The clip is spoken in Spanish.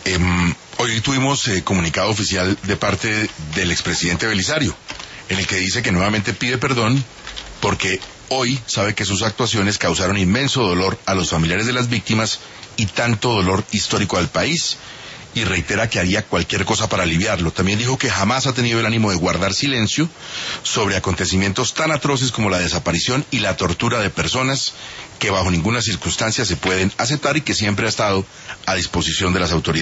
Hoy tuvimos comunicado oficial de parte del expresidente Belisario, en el que dice que nuevamente pide perdón porque hoy sabe que sus actuaciones causaron inmenso dolor a los familiares de las víctimas y tanto dolor histórico al país, y reitera que haría cualquier cosa para aliviarlo. También dijo que jamás ha tenido el ánimo de guardar silencio sobre acontecimientos tan atroces como la desaparición y la tortura de personas que bajo ninguna circunstancia se pueden aceptar, y que siempre ha estado a disposición de las autoridades.